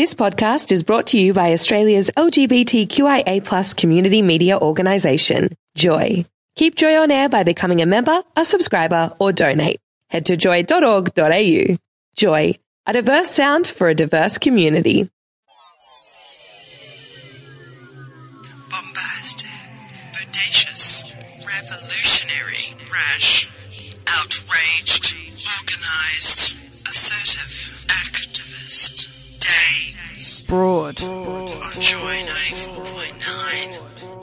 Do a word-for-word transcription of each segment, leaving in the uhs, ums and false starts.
This podcast is brought to you by Australia's L G B T Q I A plus community media organisation, Joy. Keep Joy on air by becoming a member, a subscriber, or donate. Head to joy dot org dot a u. Joy, a diverse sound for a diverse community. Bombastic, bodacious, revolutionary, rash, outraged, organised, assertive, activist, days. Broad. Broad. On Joy ninety-four point nine.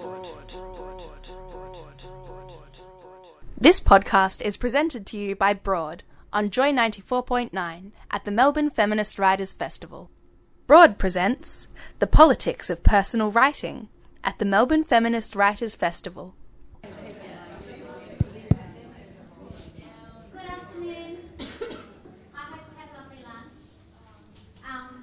This podcast is presented to you by Broad on Joy ninety-four point nine at the Melbourne Feminist Writers Festival. Broad presents The Politics of Personal Writing at the Melbourne Feminist Writers Festival. Good afternoon. I hope you had a lovely lunch. Um,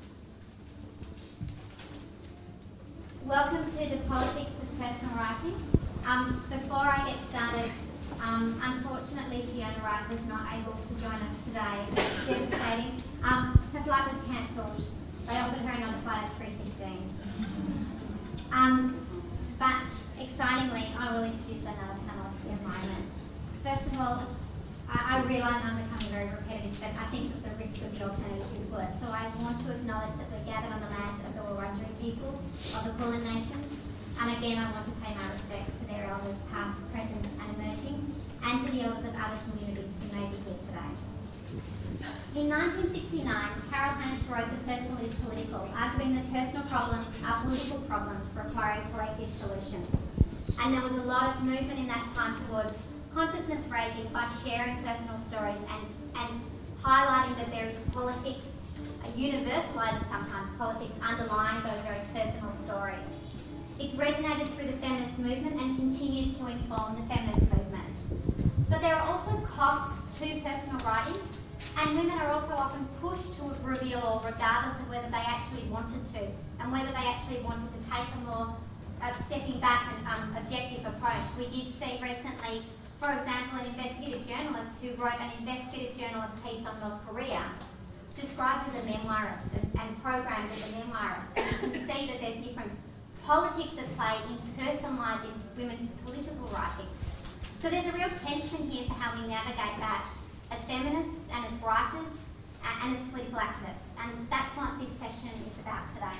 welcome to The Politics of Personal Writing. Um, before I get started, Um, unfortunately, Fiona Wright was not able to join us today. It's devastating. Um, her flight was cancelled. They offered her another flight at three fifteen. Um, but excitingly, I will introduce another panellist in a moment. First of all, I, I realise I'm becoming very repetitive, but I think that the risk of the alternative is worse. So I want to acknowledge that we're gathered on the land of the Wurundjeri people of the Kulin Nations. And again, I want to pay my respects to their elders, past, present and emerging, and to the elders of other communities who may be here today. In nineteen sixty-nine, Carol Hansch wrote The Personal is Political, arguing that personal problems are political problems requiring collective solutions. And there was a lot of movement in that time towards consciousness raising by sharing personal stories and, and highlighting that there is politics, universalising sometimes politics underlying those very personal stories. It's resonated through the feminist movement and continues to inform the feminist movement. But there are also costs to personal writing, and women are also often pushed to reveal all regardless of whether they actually wanted to, and whether they actually wanted to take a more uh, stepping back and um, objective approach. We did see recently, for example, an investigative journalist who wrote an investigative journalist piece on North Korea, described as a memoirist and, and programmed as a memoirist. And you can see that there's different politics at play in personalising women's political writing. So there's a real tension here for how we navigate that as feminists and as writers and as political activists. And that's what this session is about today.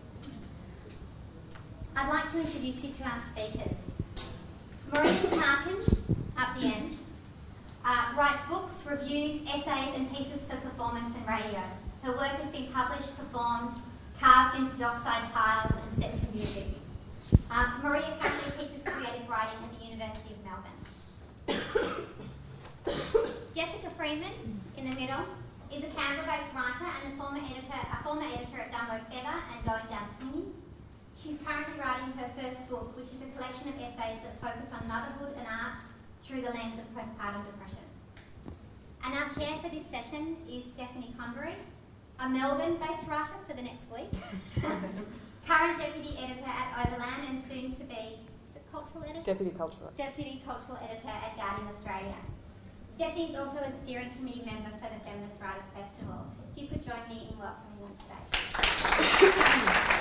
I'd like to introduce you to our speakers. Maria Tarkin, up the end, uh, writes books, reviews, essays and pieces for performance and radio. Her work has been published, performed, carved into dockside tiles and set to music. Um, Maria currently teaches creative writing at the University of Melbourne. Jessica Freeman, in the middle, is a Canberra-based writer and a former editor, a former editor at Dumbo Feather and Going Down Swinging. She's currently writing her first book, which is a collection of essays that focus on motherhood and art through the lens of postpartum depression. And our chair for this session is Stephanie Convery, a Melbourne-based writer for the next week, current deputy editor at Overland and soon to be the cultural editor? Deputy cultural. Deputy cultural editor at Guardian Australia. Stephanie is also a steering committee member for the Feminist Writers Festival. If you could join me in welcoming them today.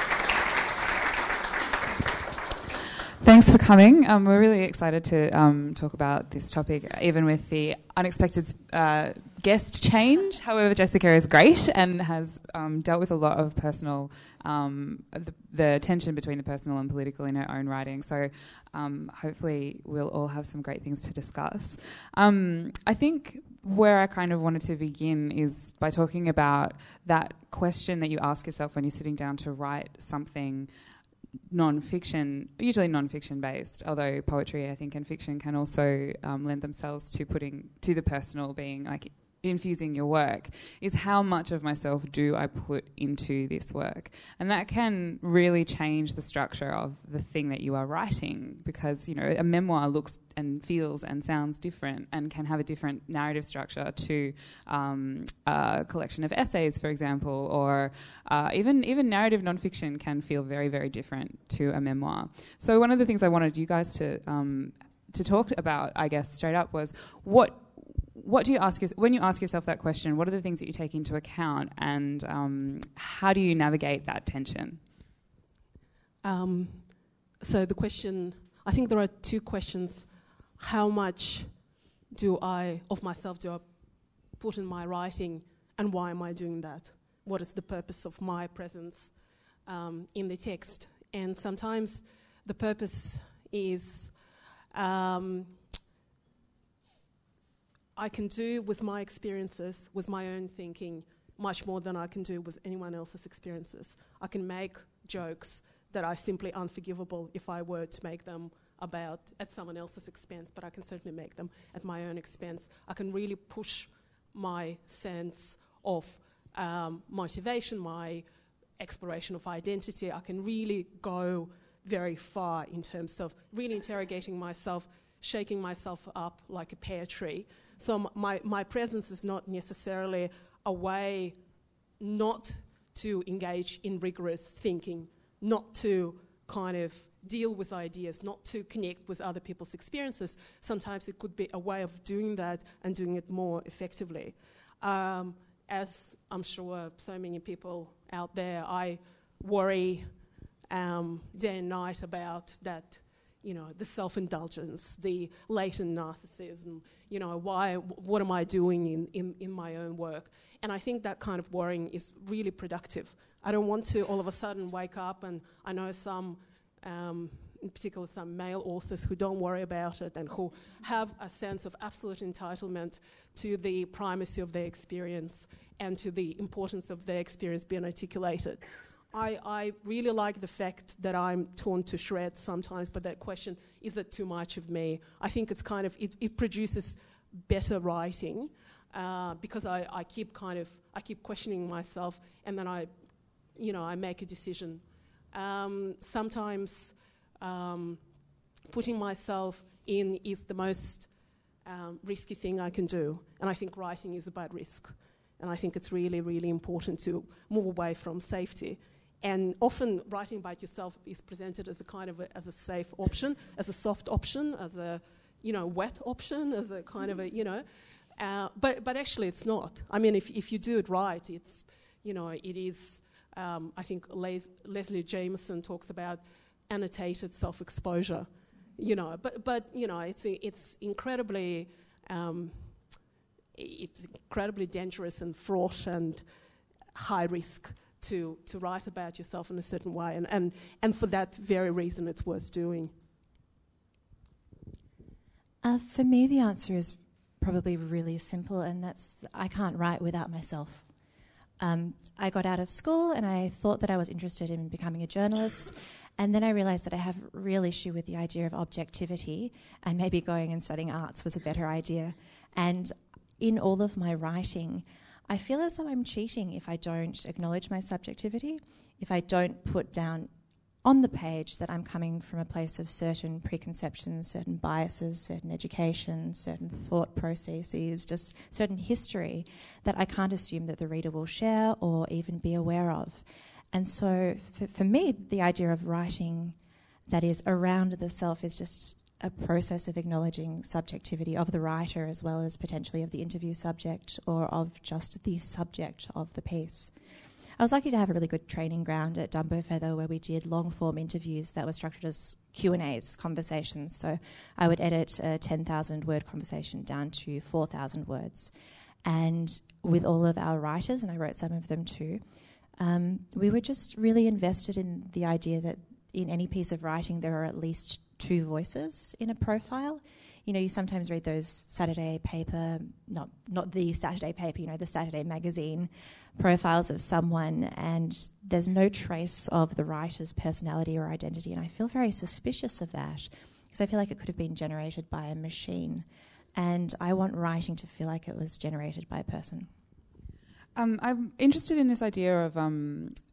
Thanks for coming. Um, we're really excited to um, talk about this topic, even with the unexpected uh, guest change. However, Jessica is great and has um, dealt with a lot of personal, um, the, the tension between the personal and political in her own writing. So um, hopefully we'll all have some great things to discuss. Um, I think where I kind of wanted to begin is by talking about that question that you ask yourself when you're sitting down to write something non-fiction, usually non-fiction based, although poetry, I think, and fiction can also um, lend themselves to putting to the personal being like infusing your work, is how much of myself do I put into this work? And that can really change the structure of the thing that you are writing, because, you know, a memoir looks and feels and sounds different and can have a different narrative structure to um, a collection of essays, for example, or uh, even even narrative nonfiction can feel very, very different to a memoir. So one of the things I wanted you guys to um, to talk about, I guess, straight up was what what do you ask yourself, when you ask yourself that question, what are the things that you take into account, and um, how do you navigate that tension? Um, so the question, I think there are two questions. How much do I, of myself, do I put in my writing, and why am I doing that? What is the purpose of my presence um, in the text? And sometimes the purpose is um, I can do with my experiences, with my own thinking, much more than I can do with anyone else's experiences. I can make jokes that are simply unforgivable if I were to make them about at someone else's expense, but I can certainly make them at my own expense. I can really push my sense of um, motivation, my exploration of identity. I can really go very far in terms of really interrogating myself, shaking myself up like a pear tree. So m- my, my presence is not necessarily a way not to engage in rigorous thinking, not to kind of deal with ideas, not to connect with other people's experiences. Sometimes it could be a way of doing that and doing it more effectively. Um, as I'm sure so many people out there, I worry um, day and night about that, you know, the self-indulgence, the latent narcissism, you know, why, what am I doing in, in, in my own work? And I think that kind of worrying is really productive. I don't want to all of a sudden wake up, and I know some, um, in particular some male authors who don't worry about it and who have a sense of absolute entitlement to the primacy of their experience and to the importance of their experience being articulated. I, I really like the fact that I'm torn to shreds sometimes, but that question, is it too much of me? I think it's kind of, it, it produces better writing uh, because I, I keep kind of, I keep questioning myself, and then I, you know, I make a decision. Um, sometimes um, putting myself in is the most um, risky thing I can do, and I think writing is about risk. And I think it's really, really important to move away from safety. And often writing about yourself is presented as a kind of a, as a safe option, as a soft option, as a, you know, wet option, as a kind of a, you know, uh, but but actually it's not. I mean, if if you do it right, it's, you know, it is. Um, I think Les- Leslie Jameson talks about annotated self-exposure, you know, but but you know, it's it's incredibly. Um, it's incredibly dangerous and fraught and high risk to, to write about yourself in a certain way. And, and, and for that very reason, it's worth doing. Uh, for me, the answer is probably really simple, and that's I can't write without myself. Um, I got out of school and I thought that I was interested in becoming a journalist, and then I realised that I have a real issue with the idea of objectivity, and maybe going and studying arts was a better idea. And in all of my writing, I feel as though I'm cheating if I don't acknowledge my subjectivity, if I don't put down on the page that I'm coming from a place of certain preconceptions, certain biases, certain education, certain thought processes, just certain history that I can't assume that the reader will share or even be aware of. And so for, for me, the idea of writing that is around the self is just a process of acknowledging subjectivity of the writer as well as potentially of the interview subject or of just the subject of the piece. I was lucky to have a really good training ground at Dumbo Feather where we did long-form interviews that were structured as Q and A's, conversations. So I would edit a ten thousand word conversation down to four thousand words. And with all of our writers, and I wrote some of them too, um, we were just really invested in the idea that in any piece of writing there are at least two voices in a profile. You know, you sometimes read those Saturday paper, not not the Saturday paper, you know, the Saturday magazine profiles of someone, and there's no trace of the writer's personality or identity, and I feel very suspicious of that because I feel like it could have been generated by a machine, and I want writing to feel like it was generated by a person. Um, I'm interested in this idea of um,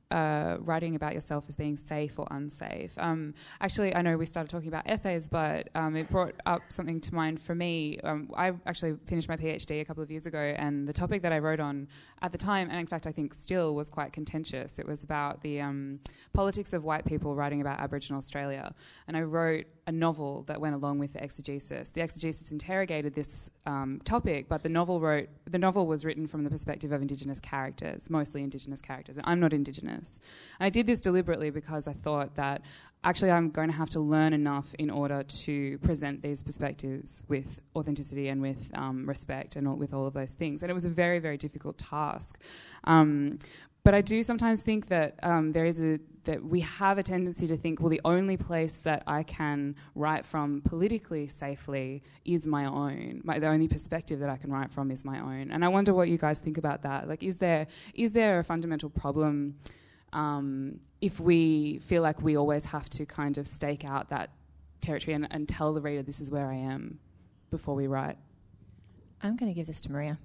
uh, writing about yourself as being safe or unsafe. Um, actually, I know we started talking about essays, but um, it brought up something to mind for me. Um, I actually finished my PhD a couple of years ago, and the topic that I wrote on at the time, and in fact I think still, was quite contentious. It was about the um, politics of white people writing about Aboriginal Australia. And I wrote a novel that went along with the exegesis. The exegesis interrogated this um, topic, but the novel wrote the novel was written from the perspective of Indigenous characters, mostly Indigenous characters. And I'm not Indigenous. And I did this deliberately because I thought that actually I'm going to have to learn enough in order to present these perspectives with authenticity and with um, respect and all, with all of those things. And it was a very, very difficult task. Um, But I do sometimes think that um, there is a that we have a tendency to think, well, the only place that I can write from politically safely is my own. My, the only perspective that I can write from is my own. And I wonder what you guys think about that. Like, is there is there a fundamental problem um, if we feel like we always have to kind of stake out that territory and, and tell the reader this is where I am before we write? I'm going to give this to Maria.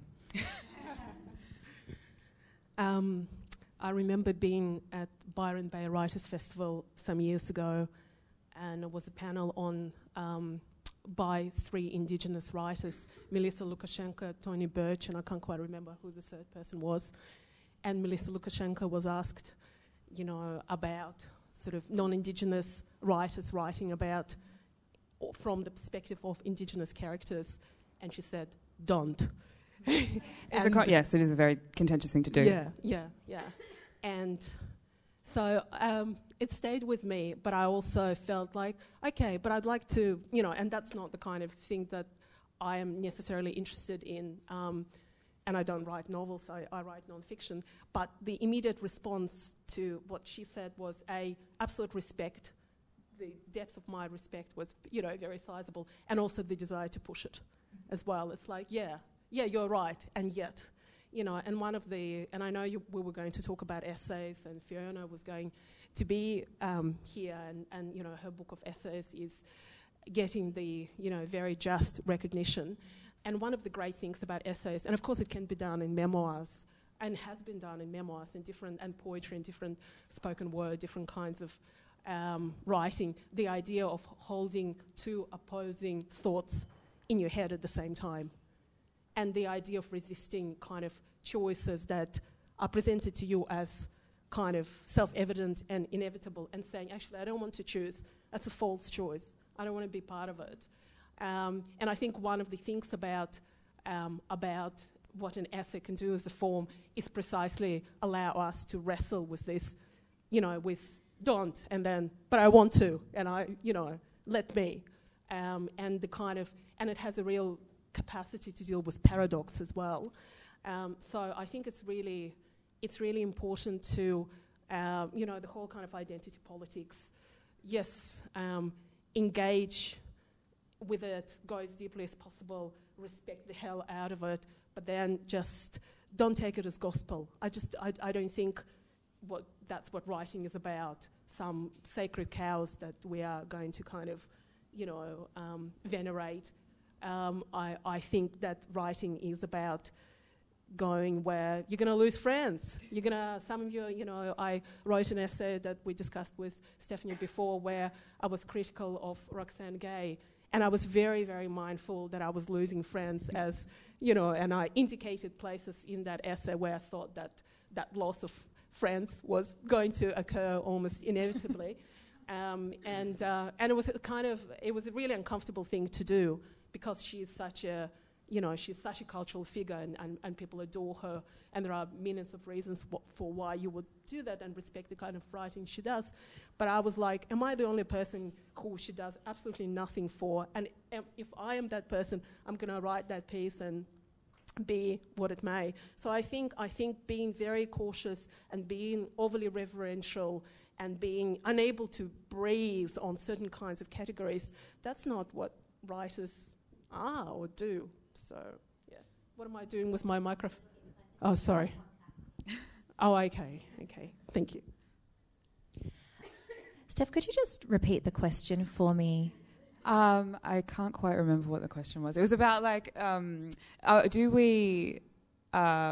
um. I remember being at Byron Bay Writers Festival some years ago, and it was a panel on um, by three Indigenous writers, Melissa Lukashenko, Tony Birch, and I can't quite remember who the third person was. And Melissa Lukashenko was asked, you know, about sort of non-Indigenous writers writing about from the perspective of Indigenous characters, and she said, "Don't." And co- yes, it is a very contentious thing to do. Yeah, yeah, yeah. And so um, it stayed with me, but I also felt like, okay, but I'd like to, you know, and that's not the kind of thing that I am necessarily interested in. Um, and I don't write novels, I, I write non-fiction. But the immediate response to what she said was a absolute respect. The depth of my respect was, you know, very sizable, and also the desire to push it as well. It's like, yeah, yeah, you're right, and yet, you know, and one of the, and I know you, we were going to talk about essays, and Fiona was going to be um, here, and, and, you know, her book of essays is getting the, you know, very just recognition. And one of the great things about essays, and of course it can be done in memoirs, and has been done in memoirs, and different, and poetry, and different spoken word, different kinds of um, writing, the idea of holding two opposing thoughts in your head at the same time. And the idea of resisting kind of choices that are presented to you as kind of self-evident and inevitable, and saying, actually, I don't want to choose. That's a false choice. I don't want to be part of it. Um, and I think one of the things about um, about what an essay can do as a form is precisely allow us to wrestle with this, you know, with don't, and then, but I want to, and I, you know, let me. Um, and the kind of, and it has a real capacity to deal with paradox as well. Um, so I think it's really, it's really important to, uh, you know, the whole kind of identity politics, yes, um, engage with it, go as deeply as possible, respect the hell out of it, but then just don't take it as gospel. I just, I, I don't think what that's what writing is about, some sacred cows that we are going to kind of, you know, um, venerate. Um, I, I think that writing is about going where you're going to lose friends. You're going to, some of you, you know, I wrote an essay that we discussed with Stephanie before where I was critical of Roxane Gay, and I was very, very mindful that I was losing friends as, you know, and I indicated places in that essay where I thought that that loss of friends was going to occur almost inevitably. um, and uh, and it was a kind of, it was a really uncomfortable thing to do, because she is such a, you know, she's such a cultural figure, and, and, and people adore her, and there are millions of reasons w- for why you would do that and respect the kind of writing she does. But I was like, am I the only person who she does absolutely nothing for? And um, if I am that person, I'm going to write that piece and be what it may. So I think I think being very cautious and being overly reverential and being unable to breathe on certain kinds of categories, that's not what writers are or do. So, yeah. What am I doing with my microphone? Oh, sorry. Oh, okay. Okay. Thank you. Steph, could you just repeat the question for me? Um, I can't quite remember what the question was. It was about, like, um, uh, do we uh,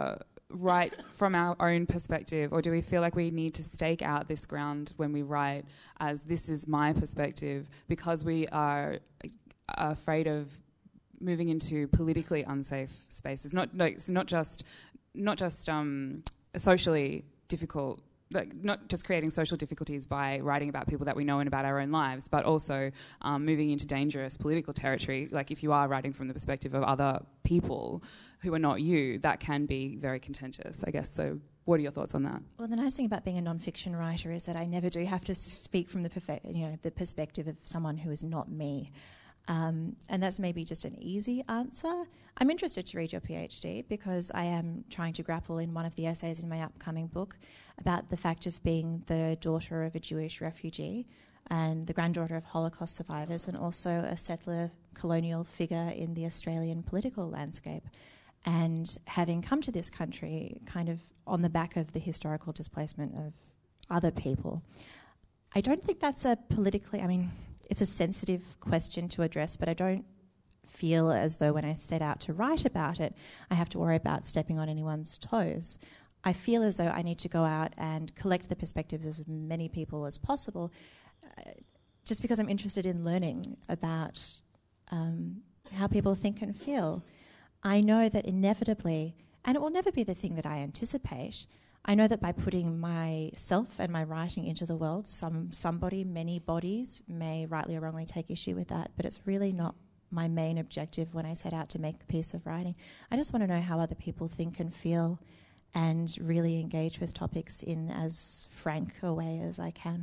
write from our own perspective, or do we feel like we need to stake out this ground when we write as this is my perspective because we are afraid of moving into politically unsafe spaces? Not like it's not just not just um, socially difficult. Like not just creating social difficulties by writing about people that we know and about our own lives, but also um, moving into dangerous political territory. Like if you are writing from the perspective of other people who are not you, that can be very contentious, I guess. So what are your thoughts on that? Well, the nice thing about being a non-fiction writer is that I never do have to speak from the perfe- you know the perspective of someone who is not me. Um, and that's maybe just an easy answer. I'm interested to read your PhD because I am trying to grapple in one of the essays in my upcoming book about the fact of being the daughter of a Jewish refugee and the granddaughter of Holocaust survivors and also a settler colonial figure in the Australian political landscape. And having come to this country kind of on the back of the historical displacement of other people, I don't think that's a politically... I mean... It's a sensitive question to address, but I don't feel as though when I set out to write about it, I have to worry about stepping on anyone's toes. I feel as though I need to go out and collect the perspectives of as many people as possible, uh, just because I'm interested in learning about um, how people think and feel. I know that inevitably, and it will never be the thing that I anticipate, I know that by putting myself and my writing into the world, some somebody, many bodies may rightly or wrongly take issue with that, but it's really not my main objective when I set out to make a piece of writing. I just want to know how other people think and feel and really engage with topics in as frank a way as I can.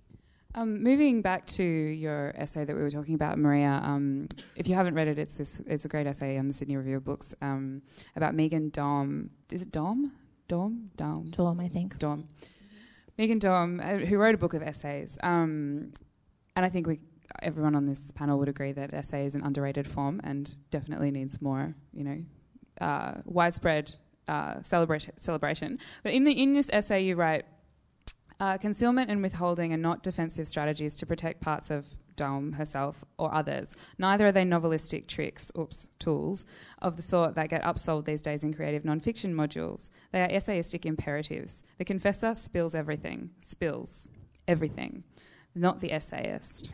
Um, moving back to your essay that we were talking about, Maria, um, if you haven't read it, it's this, it's a great essay on the Sydney Review of Books um, about Megan Dom. Is it Dom? Dom? Dom. Dom, I think. Dom. Megan Dom, uh, who wrote a book of essays. Um, and I think we, everyone on this panel would agree that essay is an underrated form and definitely needs more, you know, uh, widespread uh, celebration, celebration. But in, the, in this essay you write, uh, concealment and withholding are not defensive strategies to protect parts of Dom herself or others. Neither are they novelistic tricks, oops, tools, of the sort that get upsold these days in creative non-fiction modules. They are essayistic imperatives. The confessor spills everything, spills everything, not the essayist.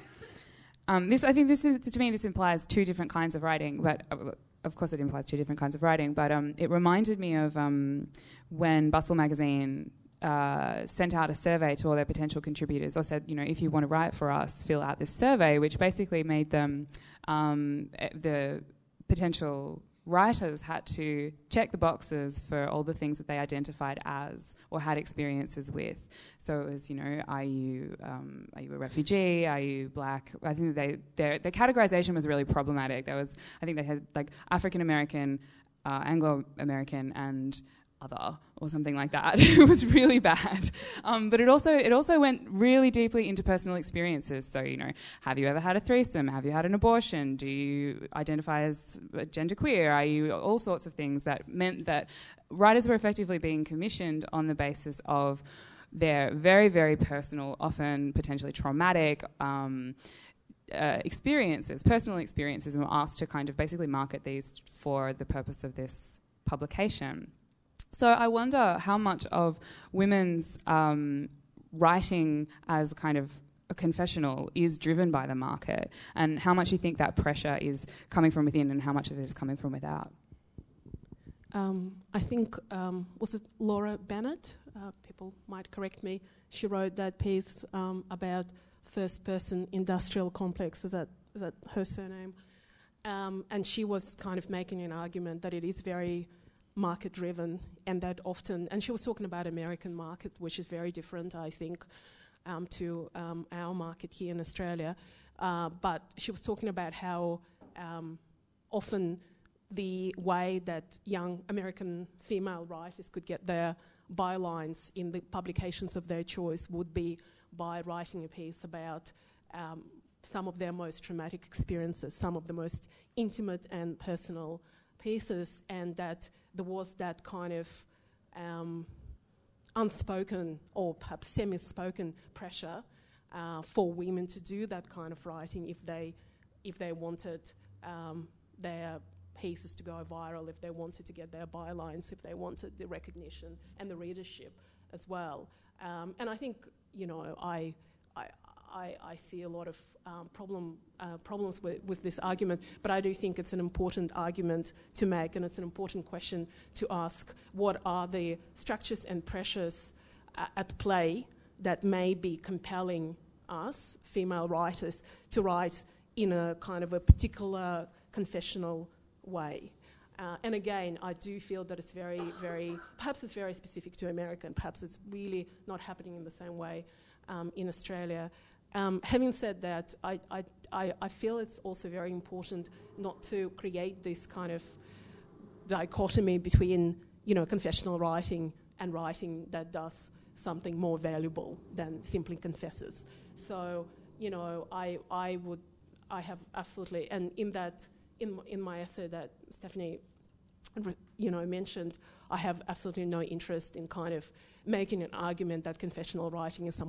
Um, this, I think, this is, to me, this implies two different kinds of writing, but uh, of course it implies two different kinds of writing. But um, it reminded me of um, when Bustle magazine Uh, sent out a survey to all their potential contributors, or said, you know, if you want to write for us, fill out this survey, which basically made them, um, the potential writers had to check the boxes for all the things that they identified as or had experiences with. So it was, you know, are you um, are you a refugee? Are you black? I think they their their categorization was really problematic. There was, I think they had like African American, uh, Anglo American, and other or something like that. It was really bad. Um, but it also it also went really deeply into personal experiences. So, you know, have you ever had a threesome? Have you had an abortion? Do you identify as genderqueer? Are you all sorts of things that meant that writers were effectively being commissioned on the basis of their very, very personal, often potentially traumatic um, uh, experiences, personal experiences, and were asked to kind of basically market these for the purpose of this publication. So I wonder how much of women's um, writing as kind of a confessional is driven by the market, and how much you think that pressure is coming from within and how much of it is coming from without. Um, I think, um, was it Laura Bennett? Uh, people might correct me. She wrote that piece um, about first-person industrial complex. Is that is that her surname? Um, and she was kind of making an argument that it is very market-driven, and that often, and she was talking about American market, which is very different, I think, um, to um, our market here in Australia. Uh, but she was talking about how um, often the way that young American female writers could get their bylines in the publications of their choice would be by writing a piece about um, some of their most traumatic experiences, some of the most intimate and personal pieces, and that there was that kind of um, unspoken or perhaps semi-spoken pressure uh, for women to do that kind of writing if they if they wanted um, their pieces to go viral, if they wanted to get their bylines, if they wanted the recognition and the readership as well. Um, and I think, you know, I, I, I, I see a lot of um, problem, uh, problems with, with this argument, but I do think it's an important argument to make, and it's an important question to ask: what are the structures and pressures uh, at play that may be compelling us, female writers, to write in a kind of a particular confessional way? Uh, and again, I do feel that it's very, very, perhaps it's very specific to America, and perhaps it's really not happening in the same way um, in Australia. Um, having said that, I, I, I, I feel it's also very important not to create this kind of dichotomy between, you know, confessional writing and writing that does something more valuable than simply confesses. So, you know, I, I would, I have absolutely, and in that, in in my essay that Stephanie, you know, mentioned, I have absolutely no interest in kind of making an argument that confessional writing is some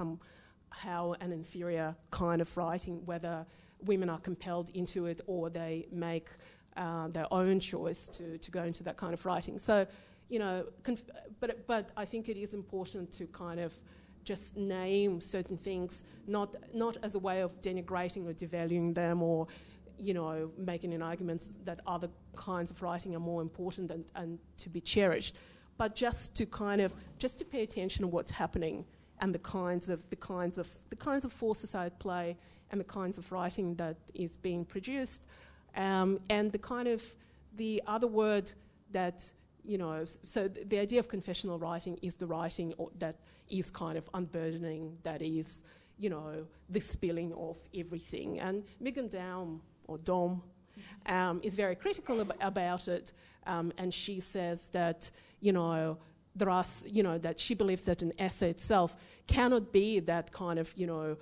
somehow an inferior kind of writing, whether women are compelled into it or they make uh, their own choice to, to go into that kind of writing. So, you know, conf- but but I think it is important to kind of just name certain things, not not as a way of denigrating or devaluing them, or, you know, making an argument that other kinds of writing are more important and, and to be cherished, but just to kind of just to pay attention to what's happening and the kinds of the kinds of the kinds of forces at play and the kinds of writing that is being produced, um, and the kind of the other word that, you know, so th- the idea of confessional writing is the writing or that is kind of unburdening, that is, you know, the spilling of everything. And Megan Daum, or Dom, um, is very critical ab- about it, um, and she says that, you know, there are, s- you know, that she believes that an essay itself cannot be that kind of, you know,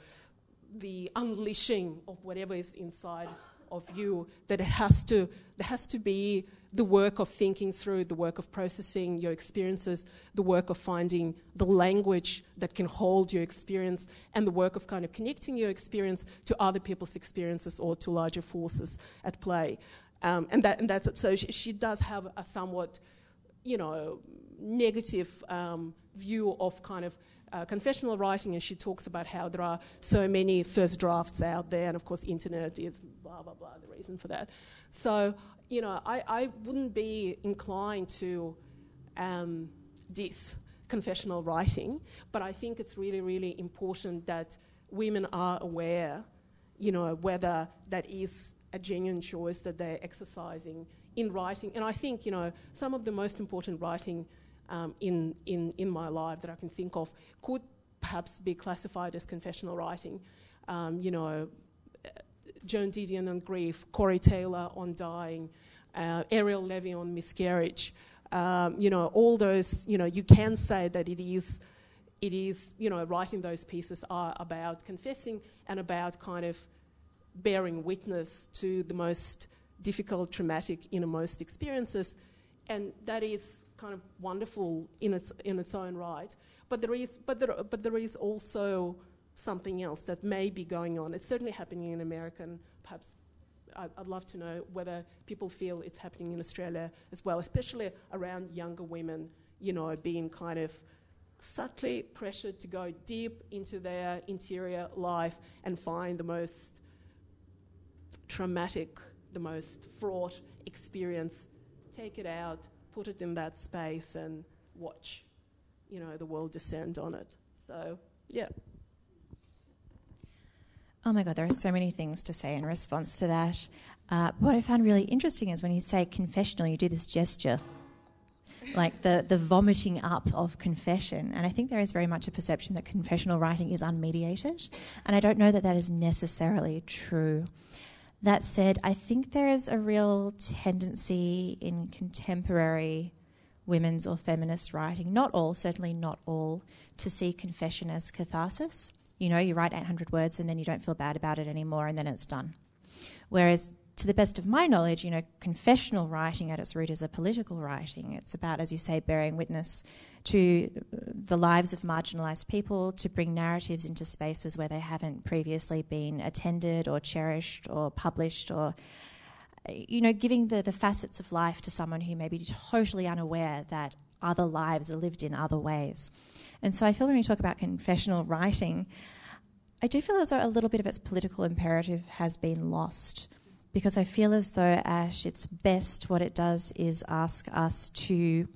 the unleashing of whatever is inside of you, that it has to, there has to be the work of thinking through, the work of processing your experiences, the work of finding the language that can hold your experience, and the work of kind of connecting your experience to other people's experiences or to larger forces at play. Um, and that and that's so she, she does have a somewhat, you know, negative um, view of kind of uh, confessional writing, and she talks about how there are so many first drafts out there, and of course internet is blah blah blah the reason for that. So, you know, I, I wouldn't be inclined to um, diss confessional writing, but I think it's really, really important that women are aware, you know, whether that is a genuine choice that they're exercising in writing. And I think, you know, some of the most important writing um, in, in, in my life that I can think of could perhaps be classified as confessional writing. Um, you know, Joan Didion on grief, Corey Taylor on dying, uh, Ariel Levy on miscarriage. Um, you know, all those, you know, you can say that it is, it is, you know, writing those pieces are about confessing and about kind of bearing witness to the most difficult, traumatic, innermost experiences. And that is kind of wonderful in its in its own right. But there is, but there, but there is also something else that may be going on. It's certainly happening in America, and perhaps I'd, I'd love to know whether people feel it's happening in Australia as well, especially around younger women, you know, being kind of subtly pressured to go deep into their interior life and find the most traumatic, the most fraught experience, take it out, put it in that space and watch, you know, the world descend on it. So, yeah. Oh my God, there are so many things to say in response to that. Uh, what I found really interesting is when you say confessional, you do this gesture, like the, the vomiting up of confession. And I think there is very much a perception that confessional writing is unmediated. And I don't know that that is necessarily true. That said, I think there is a real tendency in contemporary women's or feminist writing, not all, certainly not all, to see confession as catharsis. You know, you write eight hundred words and then you don't feel bad about it anymore and then it's done. Whereas, to the best of my knowledge, you know, confessional writing at its root is a political writing. It's about, as you say, bearing witness to the lives of marginalised people, to bring narratives into spaces where they haven't previously been attended or cherished or published. Or you know, giving the, the facets of life to someone who may be totally unaware that other lives are lived in other ways. And so I feel when we talk about confessional writing, I do feel as though a little bit of its political imperative has been lost, because I feel as though at its best what it does is ask us to,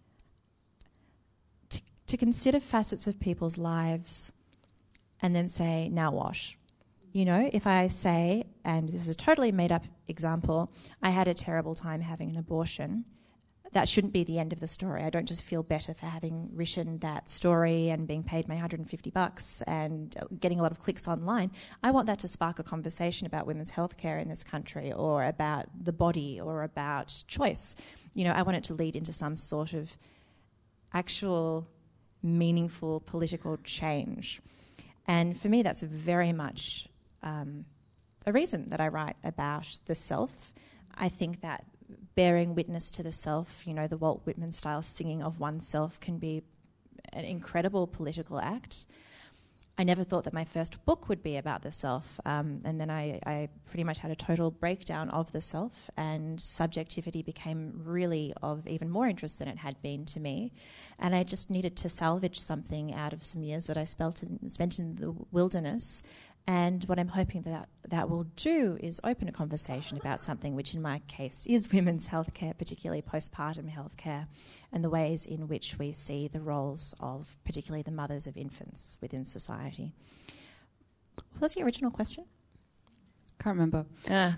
to, to consider facets of people's lives and then say, now what? You know, if I say, and this is a totally made-up example, I had a terrible time having an abortion, that shouldn't be the end of the story. I don't just feel better for having written that story and being paid my one hundred fifty bucks and getting a lot of clicks online. I want that to spark a conversation about women's healthcare in this country, or about the body, or about choice. You know, I want it to lead into some sort of actual meaningful political change. And for me, that's very much um, a reason that I write about the self. I think that bearing witness to the self, you know, the Walt Whitman style singing of oneself, can be an incredible political act. I never thought that my first book would be about the self, um, and then I, I pretty much had a total breakdown of the self, and subjectivity became really of even more interest than it had been to me. And I just needed to salvage something out of some years that I spent in, spent in the wilderness. And what I'm hoping that that will do is open a conversation about something which in my case is women's healthcare, particularly postpartum healthcare, and the ways in which we see the roles of particularly the mothers of infants within society. What was the original question? Can't remember. Uh.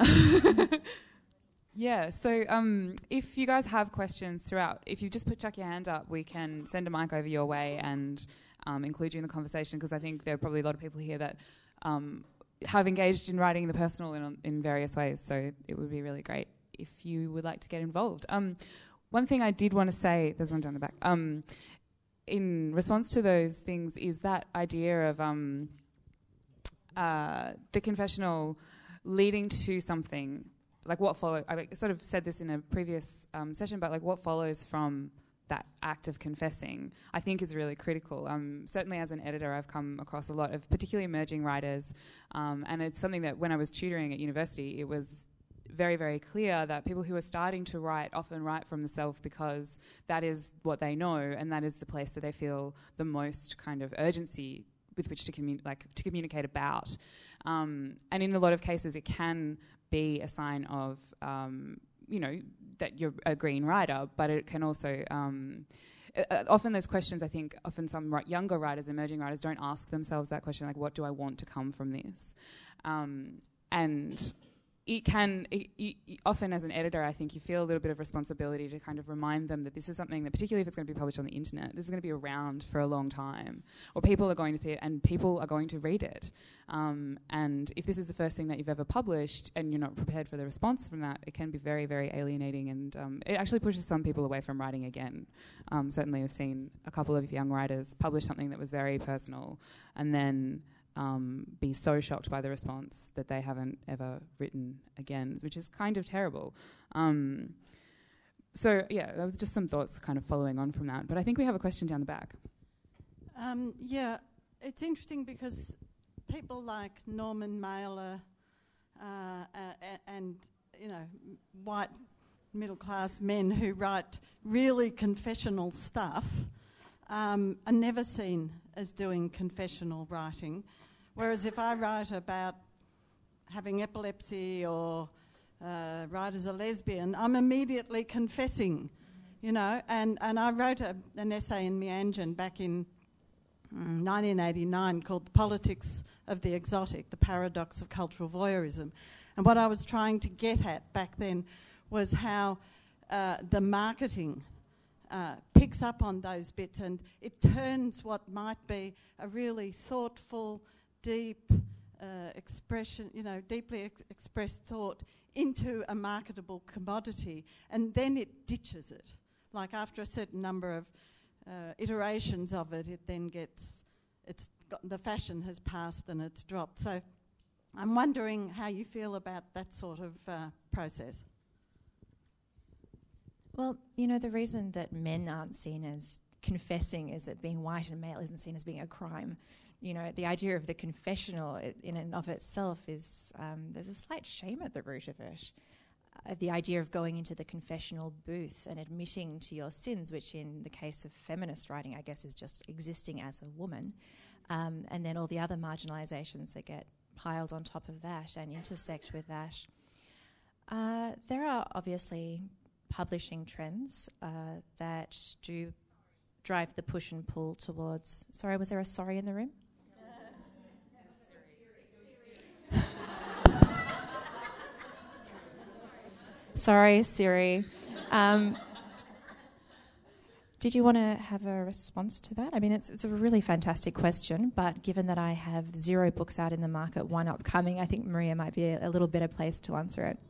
Yeah, so um, if you guys have questions throughout, if you just put chuck your hand up, we can send a mic over your way and um, include you in the conversation, because I think there are probably a lot of people here that Um, have engaged in writing the personal in, in various ways, so it would be really great if you would like to get involved. Um, one thing I did want to say, there's one down the back, um, in response to those things is that idea of um, uh, the confessional leading to something, like what follows. I sort of said this in a previous um, session, but like what follows from that act of confessing, I think is really critical. Um, certainly as an editor, I've come across a lot of particularly emerging writers, um, and it's something that when I was tutoring at university, it was very, very clear that people who are starting to write often write from the self because that is what they know, and that is the place that they feel the most kind of urgency with which to, commun- like, to communicate about. Um, and in a lot of cases, it can be a sign of um, you know, that you're a green writer, but it can also, um, uh, often those questions, I think, often some ri- younger writers, emerging writers, don't ask themselves that question, like, what do I want to come from this? Um, and it can, it, it, often as an editor, I think you feel a little bit of responsibility to kind of remind them that this is something that, particularly if it's going to be published on the internet, this is going to be around for a long time, or people are going to see it and people are going to read it. Um, and if this is the first thing that you've ever published and you're not prepared for the response from that, it can be very, very alienating, and um, it actually pushes some people away from writing again. Um, certainly I've seen a couple of young writers publish something that was very personal and then Um, be so shocked by the response that they haven't ever written again, which is kind of terrible. Um, so, yeah, that was just some thoughts kind of following on from that. But I think we have a question down the back. Um, yeah, it's interesting because people like Norman Mailer uh, uh, and, you know, white middle-class men who write really confessional stuff um, are never seen as doing confessional writing. Whereas if I write about having epilepsy or uh, write as a lesbian, I'm immediately confessing, you know. And, and I wrote a, an essay in Meanjin back in mm, nineteen eighty-nine called The Politics of the Exotic, The Paradox of Cultural Voyeurism. And what I was trying to get at back then was how uh, the marketing Uh, picks up on those bits, and it turns what might be a really thoughtful, deep uh, expression, you know, deeply ex- expressed thought into a marketable commodity, and then it ditches it. Like after a certain number of uh, iterations of it, it then gets, it's got, the fashion has passed and it's dropped. So I'm wondering how you feel about that sort of uh, process. Well, you know, the reason that men aren't seen as confessing is that being white and male isn't seen as being a crime. You know, the idea of the confessional in and of itself is, um, there's a slight shame at the root of it. uh, the idea of going into the confessional booth and admitting to your sins, which in the case of feminist writing, I guess, is just existing as a woman, um, and then all the other marginalisations that get piled on top of that and intersect with that. Uh, there are obviously publishing trends uh, that do drive the push and pull towards... Sorry, was there a sorry in the room? Sorry, Siri. Um, did you want to have a response to that? I mean, it's it's a really fantastic question, but given that I have zero books out in the market, one upcoming, I think Maria might be a, a little better placed to answer it.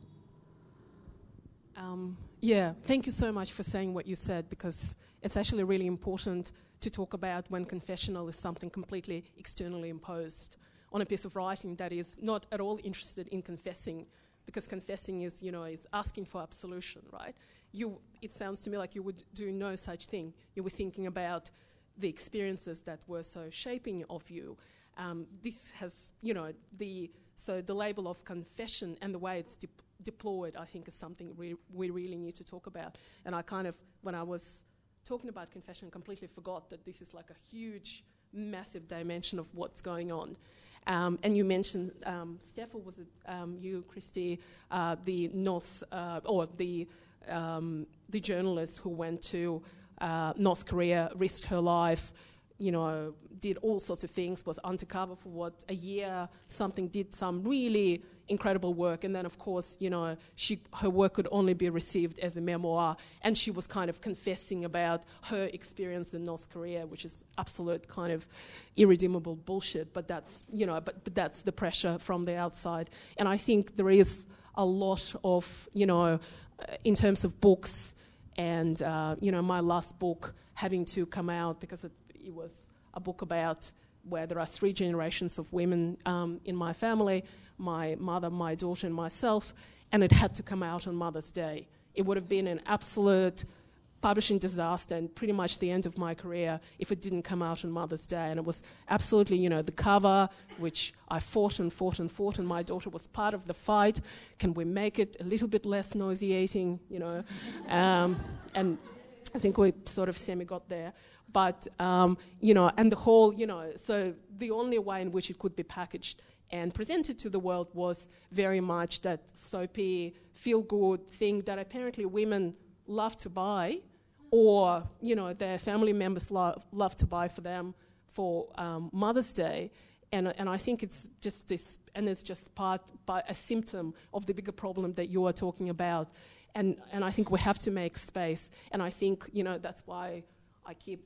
Um, yeah, thank you so much for saying what you said, because it's actually really important to talk about when confessional is something completely externally imposed on a piece of writing that is not at all interested in confessing, because confessing is, you know, is asking for absolution, right? You, it sounds to me like you would do no such thing. You were thinking about the experiences that were so shaping of you. Um, this has, you know, the so the label of confession and the way it's de- deployed, I think, is something we we really need to talk about. And I kind of, when I was talking about confession, completely forgot that this is like a huge, massive dimension of what's going on. Um, and you mentioned, um, Steph, or was it um, you, Christy, uh, the North, uh, or the um, the journalist who went to uh, North Korea, risked her life, you know, did all sorts of things, was undercover for what, a year, something, did some really incredible work, and then of course, you know, she her work could only be received as a memoir, and she was kind of confessing about her experience in North Korea, which is absolute kind of irredeemable bullshit, but that's, you know, but, but that's the pressure from the outside. And I think there is a lot of, you know, in terms of books, and, uh, you know, my last book having to come out because it, it was a book about where there are three generations of women um, in my family, my mother, my daughter, and myself, and it had to come out on Mother's Day. It would have been an absolute publishing disaster and pretty much the end of my career if it didn't come out on Mother's Day. And it was absolutely, you know, the cover, which I fought and fought and fought, and my daughter was part of the fight. Can we make it a little bit less nauseating, you know? um, and I think we sort of semi-got there. But, um, you know, and the whole, you know, so the only way in which it could be packaged and presented to the world was very much that soapy, feel-good thing that apparently women love to buy, or, you know, their family members love, love to buy for them for um, Mother's Day. And, and I think it's just this, and it's just part, by a symptom of the bigger problem that you are talking about. And, and I think we have to make space. And I think, you know, that's why I keep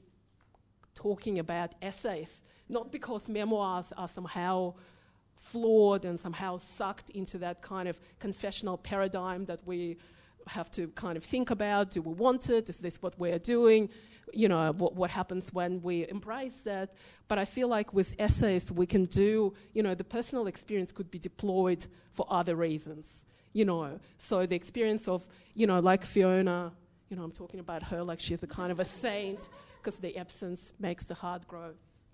talking about essays, not because memoirs are somehow flawed and somehow sucked into that kind of confessional paradigm that we have to kind of think about. Do we want it? Is this what we're doing? You know, what, what happens when we embrace that? But I feel like with essays we can do, you know, the personal experience could be deployed for other reasons, you know. So the experience of, you know, like Fiona, you know, I'm talking about her like she's a kind of a saint, because the absence makes the heart grow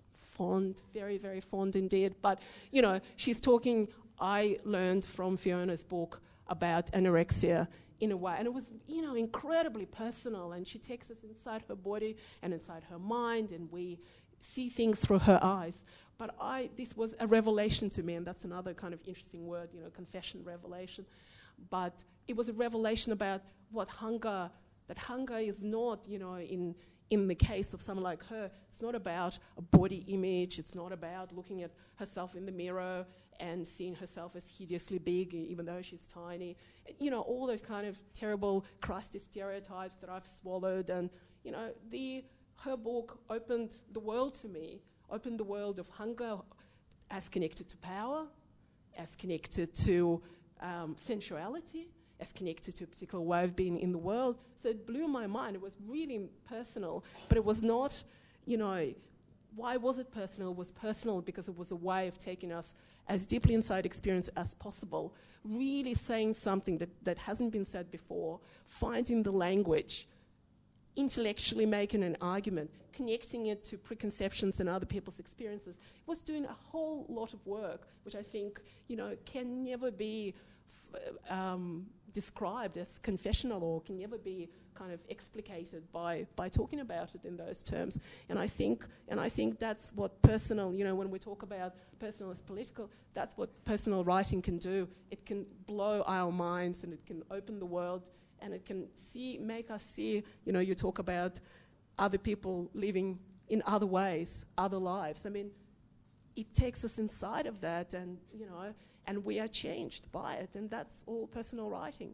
fond, very, very fond indeed. But, you know, she's talking, I learned from Fiona's book about anorexia in a way, and it was, you know, incredibly personal, and she takes us inside her body and inside her mind, and we see things through her eyes. But I, this was a revelation to me, and that's another kind of interesting word, you know, confession, revelation. But it was a revelation about what hunger, that hunger is not, you know, in in the case of someone like her, it's not about a body image, it's not about looking at herself in the mirror and seeing herself as hideously big, even though she's tiny. You know, all those kind of terrible, crusty stereotypes that I've swallowed. And, you know, the her book opened the world to me, opened the world of hunger as connected to power, as connected to um, sensuality, as connected to a particular way of being in the world. So it blew my mind. It was really personal, but it was not, you know, why was it personal? It was personal because it was a way of taking us as deeply inside experience as possible, really saying something that, that hasn't been said before, finding the language, intellectually making an argument, connecting it to preconceptions and other people's experiences. It was doing a whole lot of work, which I think, you know, can never be f- um, described as confessional or can never be kind of explicated by, by talking about it in those terms. And I think and I think that's what personal, you know, when we talk about personal as political, that's what personal writing can do. It can blow our minds and it can open the world and it can see make us see, you know, you talk about other people living in other ways, other lives. I mean, it takes us inside of that and, you know, and we are changed by it, and that's all personal writing.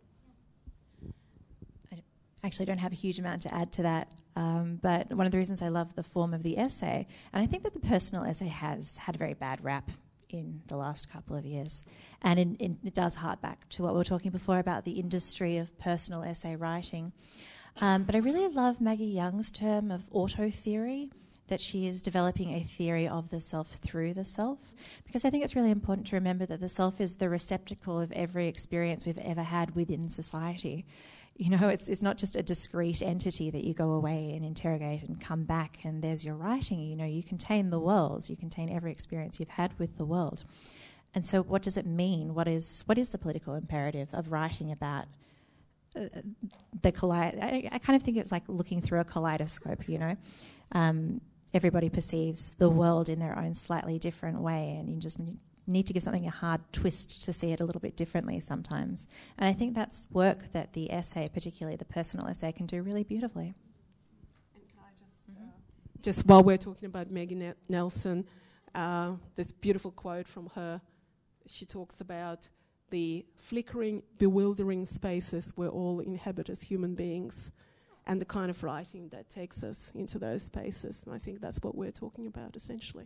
I actually don't have a huge amount to add to that, um, but one of the reasons I love the form of the essay, and I think that the personal essay has had a very bad rap in the last couple of years, and in, in, it does hark back to what we were talking before about the industry of personal essay writing. Um, but I really love Maggie Young's term of auto theory, that she is developing a theory of the self through the self, because I think it's really important to remember that the self is the receptacle of every experience we've ever had within society. You know, it's it's not just a discrete entity that you go away and interrogate and come back and there's your writing. You know, you contain the world, you contain every experience you've had with the world. And so what does it mean? What is what is the political imperative of writing about uh, the kaleid- I, I kind of think it's like looking through a kaleidoscope, you know. Um, everybody perceives the world in their own slightly different way, and you just need to give something a hard twist to see it a little bit differently sometimes. And I think that's work that the essay, particularly the personal essay, can do really beautifully. And can I just, mm-hmm. uh, just while we're talking about Maggie Ne- Nelson, uh, this beautiful quote from her, she talks about the flickering, bewildering spaces we all inhabit as human beings, and the kind of writing that takes us into those spaces. And I think that's what we're talking about, essentially.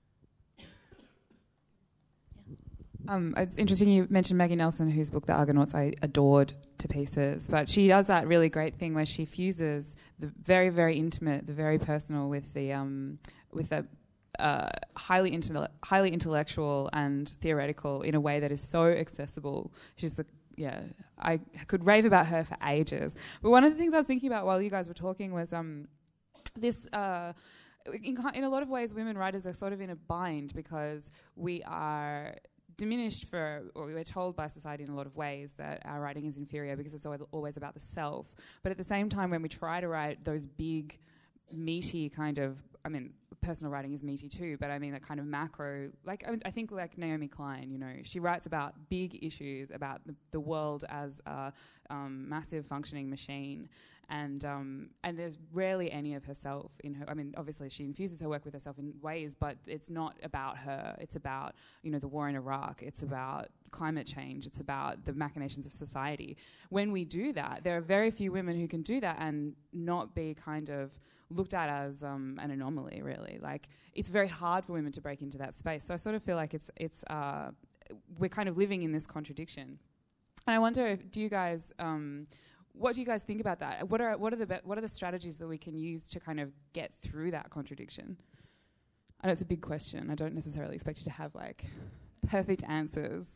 Um, it's interesting you mentioned Maggie Nelson, whose book, The Argonauts, I adored to pieces. But she does that really great thing where she fuses the very, very intimate, the very personal with the um, with the uh, highly intelle- highly intellectual and theoretical in a way that is so accessible. She's the Yeah, I could rave about her for ages. But one of the things I was thinking about while you guys were talking was um, this. Uh, in, in a lot of ways, women writers are sort of in a bind because we are diminished for, or we were told by society in a lot of ways that our writing is inferior because it's always about the self. But at the same time, when we try to write those big, meaty kind of, I mean, personal writing is meaty too, but I mean that kind of macro, like I, mean, I think like Naomi Klein, you know, she writes about big issues, about the, the world as a um, massive functioning machine, and um, and there's rarely any of herself in her. I mean, obviously she infuses her work with herself in ways, but it's not about her. It's about, you know, the war in Iraq. It's about climate change. It's about the machinations of society. When we do that, there are very few women who can do that and not be kind of looked at as um, an anomaly, really. Like, it's very hard for women to break into that space. So I sort of feel like it's it's uh, we're kind of living in this contradiction. And I wonder if do you guys, um, what do you guys think about that? What are what are the be- what are the strategies that we can use to kind of get through that contradiction? I know it's a big question. I don't necessarily expect you to have like perfect answers.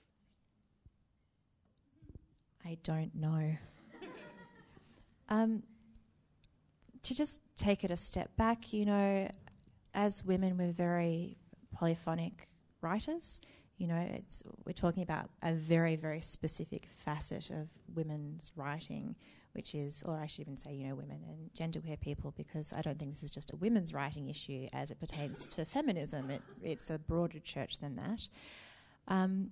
I don't know. um. To just take it a step back, you know, as women, we're very polyphonic writers. You know, it's we're talking about a very, very specific facet of women's writing, which is, or I should even say, you know, women and genderqueer people, because I don't think this is just a women's writing issue as it pertains to feminism. It, it's a broader church than that. Um,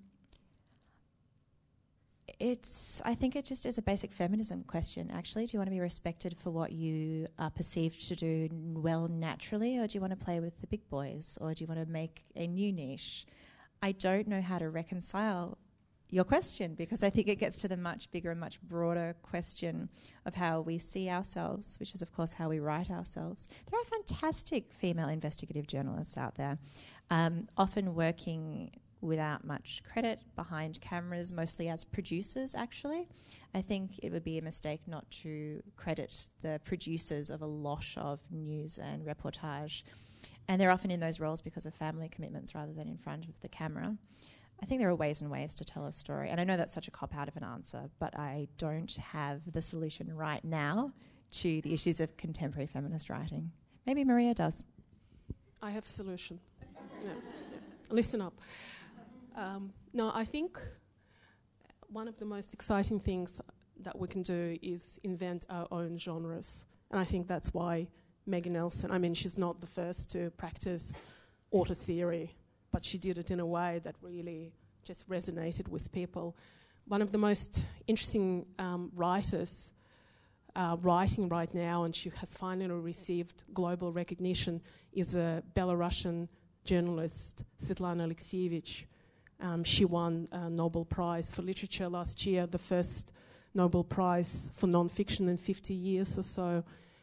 It's. I think it just is a basic feminism question, actually. Do you want to be respected for what you are perceived to do n- well naturally, or do you want to play with the big boys, or do you want to make a new niche? I don't know how to reconcile your question, because I think it gets to the much bigger and much broader question of how we see ourselves, which is, of course, how we write ourselves. There are fantastic female investigative journalists out there, um, often working without much credit behind cameras, mostly as producers, actually. I think it would be a mistake not to credit the producers of a lot of news and reportage. And they're often in those roles because of family commitments rather than in front of the camera. I think there are ways and ways to tell a story. And I know that's such a cop-out of an answer, but I don't have the solution right now to the issues of contemporary feminist writing. Maybe Maria does. I have a solution. yeah, yeah. Listen up. Um, no, I think one of the most exciting things that we can do is invent our own genres. And I think that's why Megan Nelson, I mean, she's not the first to practice auto theory, but she did it in a way that really just resonated with people. One of the most interesting um, writers uh, writing right now, and she has finally received global recognition, is a Belarusian journalist, Svetlana Alexievich. Um, she won a Nobel Prize for Literature last year, the first Nobel Prize for non-fiction in fifty years or so.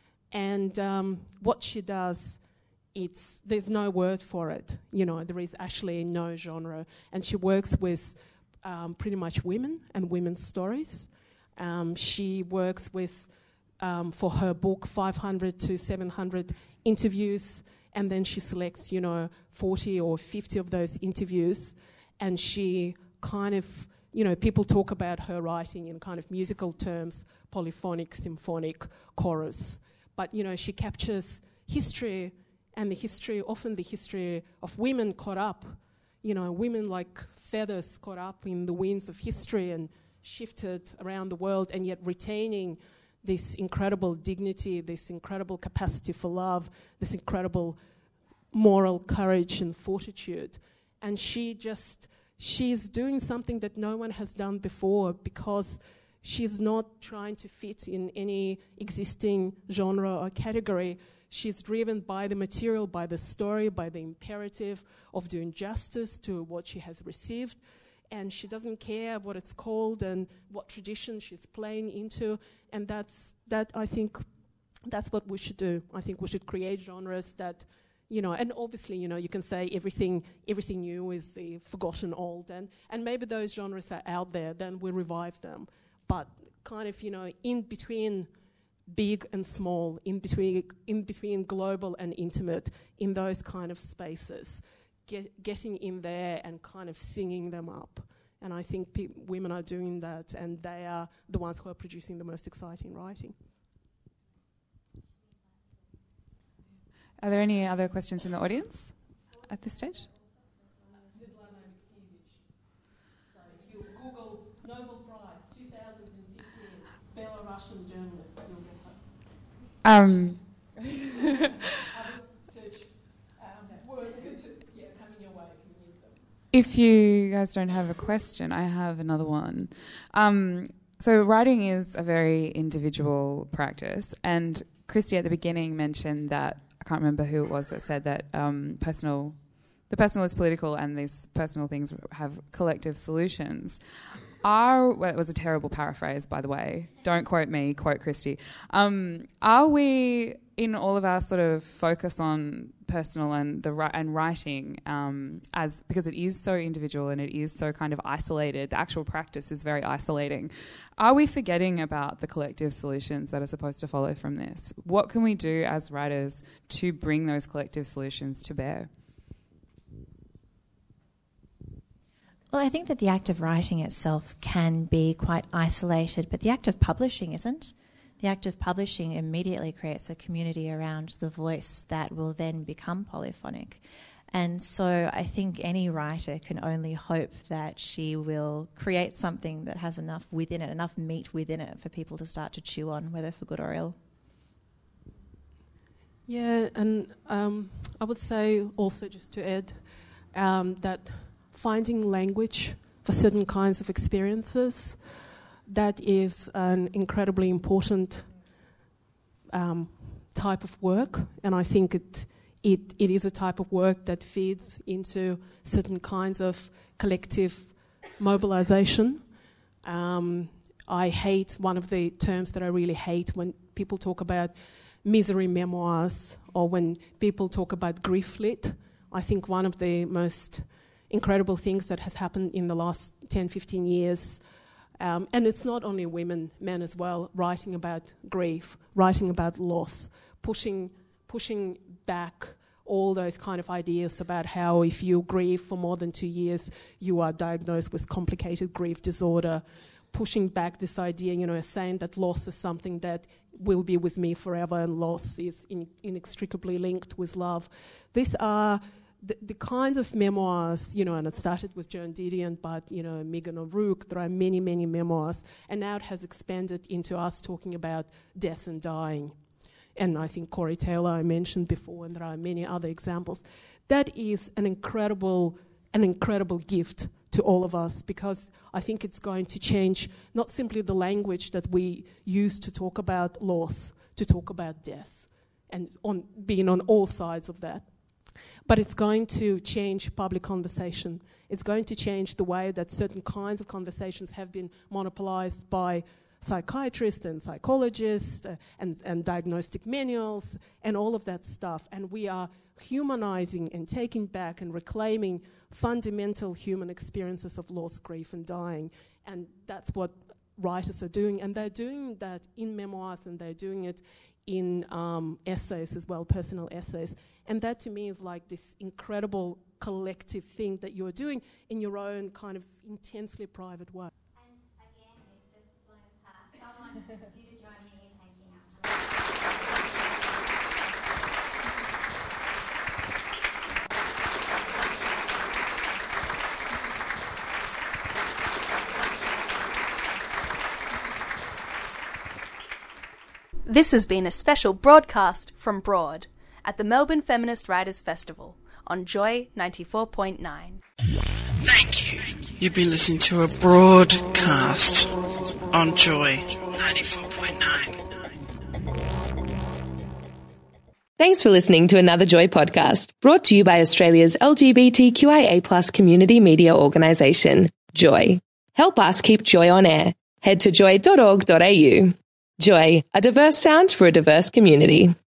And um, what she does, it's there's no word for it. You know, there is actually no genre. And she works with um, pretty much women and women's stories. Um, she works with, um, for her book, five hundred to seven hundred interviews, and then she selects, you know, forty or fifty of those interviews, and she kind of, you know, people talk about her writing in kind of musical terms, polyphonic, symphonic, chorus. But, you know, she captures history, and the history, often the history of women caught up, you know, women like feathers caught up in the winds of history and shifted around the world, and yet retaining this incredible dignity, this incredible capacity for love, this incredible moral courage and fortitude. And she just, she's doing something that no one has done before, because she's not trying to fit in any existing genre or category. She's driven by the material, by the story, by the imperative of doing justice to what she has received. And she doesn't care what it's called and what tradition she's playing into. And that's, that I think, that's what we should do. I think we should create genres that, you know, and obviously, you know, you can say everything everything new is the forgotten old. And, and maybe those genres are out there, then we revive them. But kind of, you know, in between big and small, in between in between global and intimate, in those kind of spaces, get, getting in there and kind of singing them up. And I think pe- women are doing that, and they are the ones who are producing the most exciting writing. Are there any other questions in the audience at this stage? Svetlana Alexievich. So if you Google Nobel Prize twenty fifteen, Belarusian journalist, you'll get that. Um, Search um, words to, yeah, coming your way if you need them. If you guys don't have a question, I have another one. Um, so writing is a very individual practice, and Christy at the beginning mentioned that, I can't remember who it was that said that um, personal, the personal is political and these personal things have collective solutions. Are, well, it was a terrible paraphrase, by the way. Don't quote me, quote Christy. Um, are we, in all of our sort of focus on personal and the and writing, um, as because it is so individual and it is so kind of isolated, the actual practice is very isolating. Are we forgetting about the collective solutions that are supposed to follow from this? What can we do as writers to bring those collective solutions to bear? Well, I think that the act of writing itself can be quite isolated, but the act of publishing isn't. The act of publishing immediately creates a community around the voice that will then become polyphonic. And so I think any writer can only hope that she will create something that has enough within it, enough meat within it for people to start to chew on, whether for good or ill. Yeah, and um, I would say also, just to add, um, that finding language for certain kinds of experiences, that is an incredibly important um, type of work, and I think it, it it is a type of work that feeds into certain kinds of collective mobilization. Um, I hate, one of the terms that I really hate when people talk about misery memoirs or when people talk about grief lit. I think one of the most incredible things that has happened in the last ten, fifteen years, um, and it's not only women, men as well, writing about grief, writing about loss, pushing pushing back all those kind of ideas about how if you grieve for more than two years, you are diagnosed with complicated grief disorder, pushing back this idea, you know, saying that loss is something that will be with me forever and loss is in, inextricably linked with love. These are the, the kind of memoirs, you know, and it started with Joan Didion, but, you know, Megan O'Rourke, there are many, many memoirs, and now it has expanded into us talking about death and dying. And I think Corey Taylor I mentioned before, and there are many other examples. That is an incredible, an incredible gift to all of us, because I think it's going to change not simply the language that we use to talk about loss, to talk about death, and on being on all sides of that. But it's going to change public conversation. It's going to change the way that certain kinds of conversations have been monopolized by psychiatrists and psychologists uh, and, and diagnostic manuals and all of that stuff. And we are humanizing and taking back and reclaiming fundamental human experiences of loss, grief, and dying. And that's what writers are doing. And they're doing that in memoirs, and they're doing it in um, essays as well, personal essays. And that to me is like this incredible collective thing that you're doing in your own kind of intensely private way. And again, it's just blown past. So I want you to join me in thanking us. This has been a special broadcast from Broad at the Melbourne Feminist Writers Festival on Joy ninety-four point nine. Thank you. You've been listening to a broadcast on Joy ninety-four point nine. Thanks for listening to another Joy podcast, brought to you by Australia's L G B T Q I A plus community media organisation, Joy. Help us keep Joy on air. Head to joy dot org dot a u. Joy, a diverse sound for a diverse community.